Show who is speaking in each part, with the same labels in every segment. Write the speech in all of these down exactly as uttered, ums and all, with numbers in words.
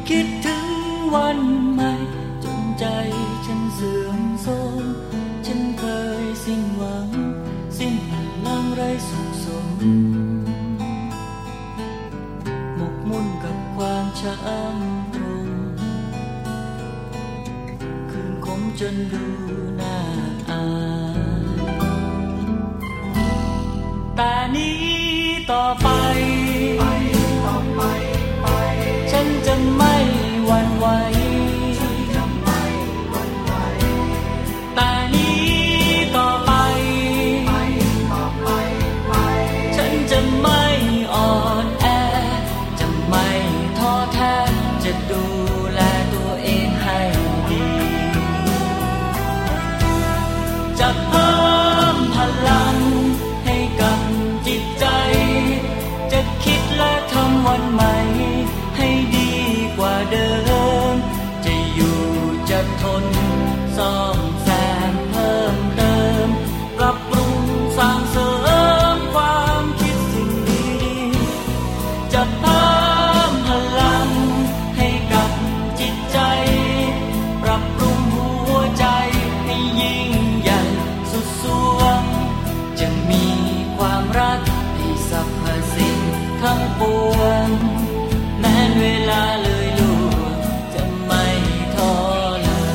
Speaker 1: คิดถึงวันใหม่จนใจฉันเสื่อมโทรมฉันเคยสิ้นหวังสิ้นพลังไร้สุขสมหมกมุ่นกับความช้ำตรงคืนคมจนดูน่าอายแต่นี้ต่อไปฉันจะไม่หวั่นไหวแต่นี้ต่อไปฉันจะไม่อ่อนแอจะไม่ท้อแท้จะดูแลตัวเองให้ดีจะเพิ่มพลังให้กับจิตใจจะคิดและทำวันใหม่ให้ดีกว่าเดิมจะอยู่จะทนซ่อมแซมเพิ่มเติมปรับปรุงสร้างเสริมความคิดสิ่งดีๆจะเพิ่มพลังให้กับจิตใจปรับปรุงหัวใจให้ยิ่งใหญ่สุดสวงจะมีความรักให้สรรพสิ่งทั้งปวงแม้เวลาเลยล่วงจะไม่ท้อเลย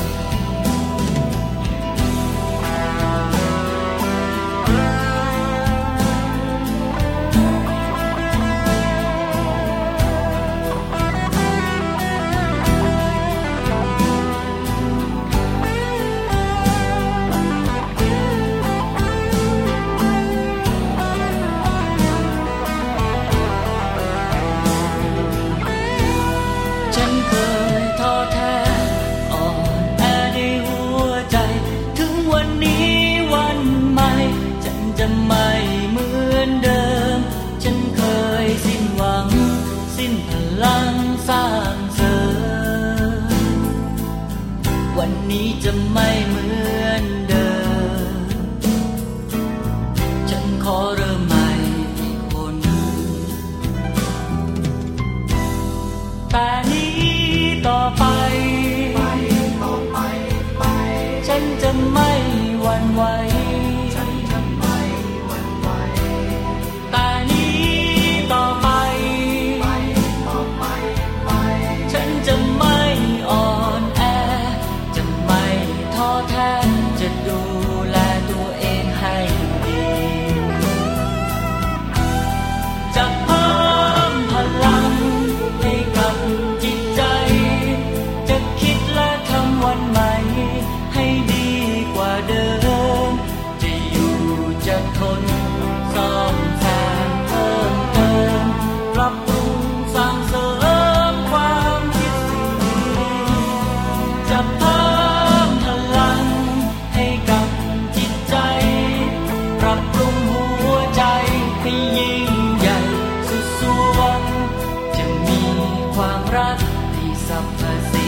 Speaker 1: ฉันเคยท้อแท้อ่อนแอในหัวใจถึงวันนี้วันใหม่ฉันจะไม่เหมือนเดิมฉันเคยสิ้นหวังสิ้นพลังสร้างเสริมวันนี้จะไม่เหมือนเดิมฉันขอเริ่มใหม่อีกคนแต่นี้ต่อไปฉันจะไม่หวั่นไหวแต่นี้ต่อไปฉันจะไม่อ่อนแอจะไม่ท้อแท้จะดูแลตัวเองให้ดีจะเพิ่มพลังให้กับจิตใจจะคิดและทำวันใหม่ให้ดีกว่าเดิมจะอยู่จะทนซ่อมแซมเพิ่มเติมปรับปรุงสร้างเสริมความคิดสิ่งดีจะเพิ่มพลังให้กับจิตใจปรับปรุงหัวใจให้ยิ่งใหญ่สุดสวงจะมีความรักที่สรรพสิ่ง